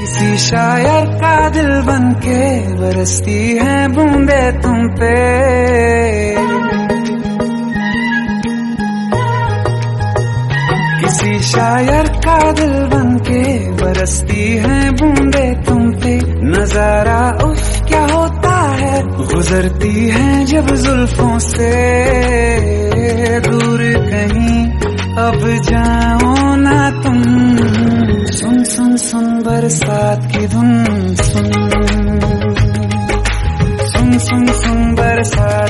किसी शायर का दिल बनके बरसती है बूंदे तुम पे, किसी शायर का दिल बनके बरसती है बूंदे तुम पे। नजारा उफ क्या होता है, गुजरती है जब जुल्फों से दूर कहीं अब जाओ ना तुम। सुन सुन सुन बरसा